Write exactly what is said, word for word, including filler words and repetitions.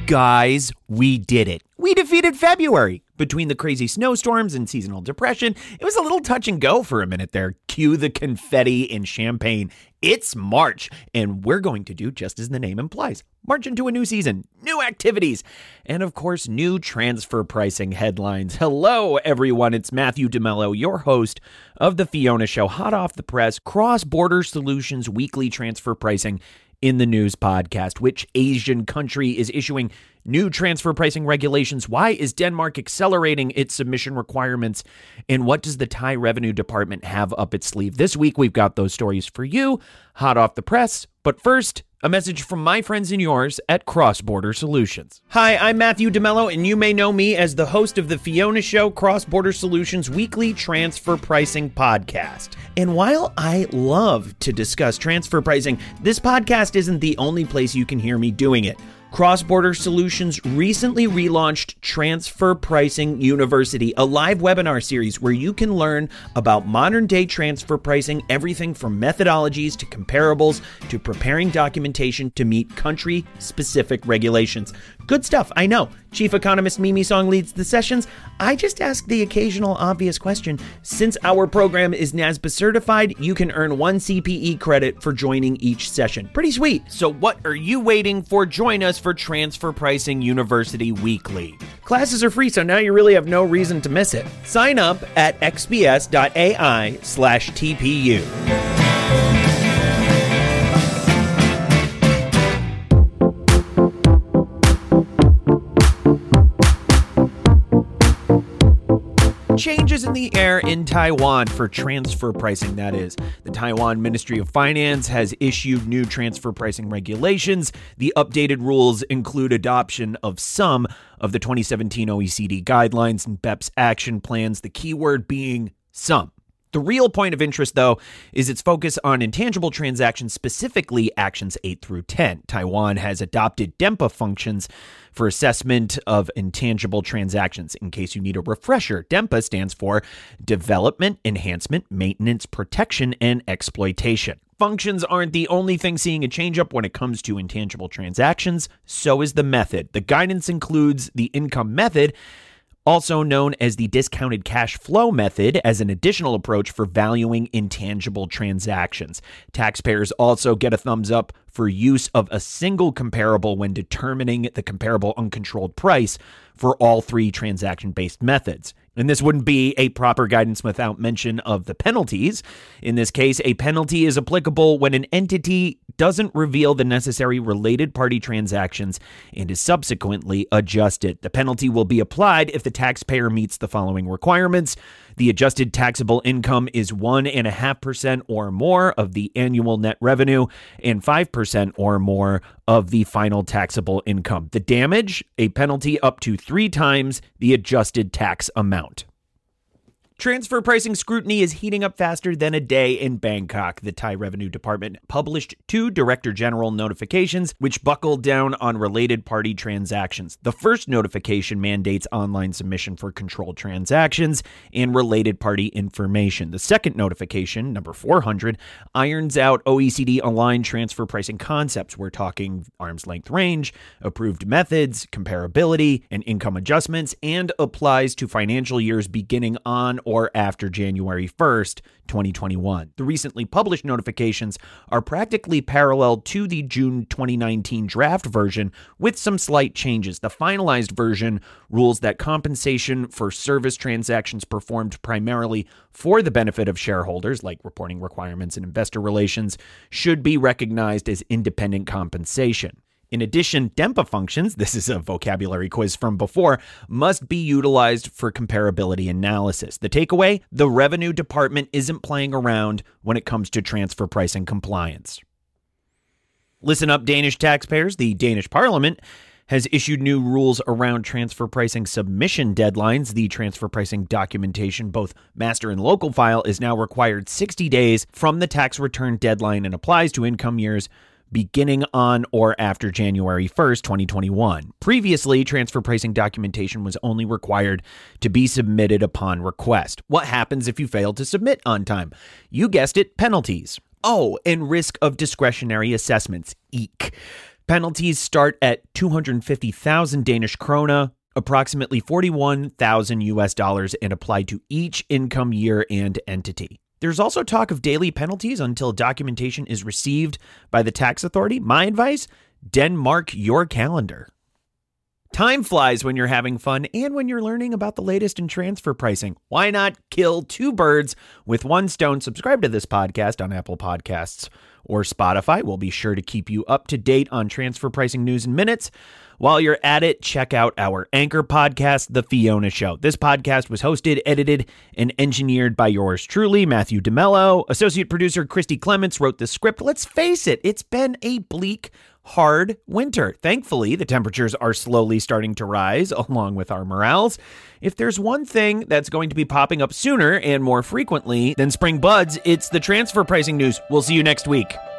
Guys, we did it. We defeated February. Between the crazy snowstorms and seasonal depression, it was a little touch and go for a minute there. Cue the confetti and champagne. It's March, and we're going to do just as the name implies. March into a new season, new activities, and of course, new transfer pricing headlines. Hello, everyone. It's Matthew DeMello, your host of The Fiona Show, hot off the press, Cross-Border Solutions Weekly Transfer Pricing in the News podcast. Which Asian country is issuing new transfer pricing regulations? Why is Denmark accelerating its submission requirements? And what does the Thai Revenue Department have up its sleeve? This week, we've got those stories for you, hot off the press. But first, a message from my friends and yours at Cross-Border Solutions. Hi, I'm Matthew DeMello, and you may know me as the host of the Fiona Show, Cross-Border Solutions Weekly Transfer Pricing Podcast. And while I love to discuss transfer pricing, this podcast isn't the only place you can hear me doing it. Cross-Border Solutions recently relaunched Transfer Pricing University, a live webinar series where you can learn about modern-day transfer pricing, everything from methodologies to comparables to preparing documentation to meet country-specific regulations. Good stuff, I know. Chief Economist Mimi Song leads the sessions. I just ask the occasional obvious question. Since our program is NASBA certified, you can earn one C P E credit for joining each session. Pretty sweet. So what are you waiting for? Join us for Transfer Pricing University Weekly. Classes are free, so now you really have no reason to miss it. Sign up at xbs.ai slash TPU. Changes in the air in Taiwan for transfer pricing, that is. The Taiwan Ministry of Finance has issued new transfer pricing regulations. The updated rules include adoption of some of the twenty seventeen O E C D guidelines and B E P S action plans, the keyword being some. The real point of interest, though, is its focus on intangible transactions, specifically Actions eight through ten. Taiwan has adopted DEMPA functions for assessment of intangible transactions. In case you need a refresher, DEMPA stands for Development, Enhancement, Maintenance, Protection, and Exploitation. Functions aren't the only thing seeing a change-up when it comes to intangible transactions. So is the method. The guidance includes the income method, also known as the discounted cash flow method, as an additional approach for valuing intangible transactions. Taxpayers also get a thumbs up for use of a single comparable when determining the comparable uncontrolled price for all three transaction-based methods. And this wouldn't be a proper guidance without mention of the penalties. In this case, a penalty is applicable when an entity doesn't reveal the necessary related party transactions and is subsequently adjusted. The penalty will be applied if the taxpayer meets the following requirements. The adjusted taxable income is one point five percent or more of the annual net revenue and five percent or more of the final taxable income. The damage, a penalty up to three times the adjusted tax amount. Transfer pricing scrutiny is heating up faster than a day in Bangkok. The Thai Revenue Department published two Director General notifications which buckled down on related party transactions. The first notification mandates online submission for controlled transactions and related party information. The second notification, number four hundred, irons out O E C D-aligned transfer pricing concepts. We're talking arm's length range, approved methods, comparability, and income adjustments, and applies to financial years beginning on or after January first, twenty twenty-one. The recently published notifications are practically parallel to the June twenty nineteen draft version with some slight changes. The finalized version rules that compensation for service transactions performed primarily for the benefit of shareholders, like reporting requirements and investor relations, should be recognized as independent compensation. In addition, DEMPA functions, this is a vocabulary quiz from before, must be utilized for comparability analysis. The takeaway, the Revenue Department isn't playing around when it comes to transfer pricing compliance. Listen up, Danish taxpayers. The Danish Parliament has issued new rules around transfer pricing submission deadlines. The transfer pricing documentation, both master and local file, is now required sixty days from the tax return deadline and applies to income years beginning on or after January first, twenty twenty-one. Previously, transfer pricing documentation was only required to be submitted upon request. What happens if you fail to submit on time? You guessed it, penalties. Oh, and risk of discretionary assessments. Eek. Penalties start at two hundred fifty thousand Danish krona, approximately forty-one thousand U S dollars, and apply to each income year and entity. There's also talk of daily penalties until documentation is received by the tax authority. My advice, Denmark your calendar. Time flies when you're having fun and when you're learning about the latest in transfer pricing. Why not kill two birds with one stone? Subscribe to this podcast on Apple Podcasts or Spotify. We'll be sure to keep you up to date on transfer pricing news in minutes. While you're at it, check out our anchor podcast, The Fiona Show. This podcast was hosted, edited, and engineered by yours truly, Matthew DeMello. Associate producer Christy Clements wrote the script. Let's face it, it's been a bleak, hard winter. Thankfully, the temperatures are slowly starting to rise, along with our morales. If there's one thing that's going to be popping up sooner and more frequently than spring buds, it's the transfer pricing news. We'll see you next week.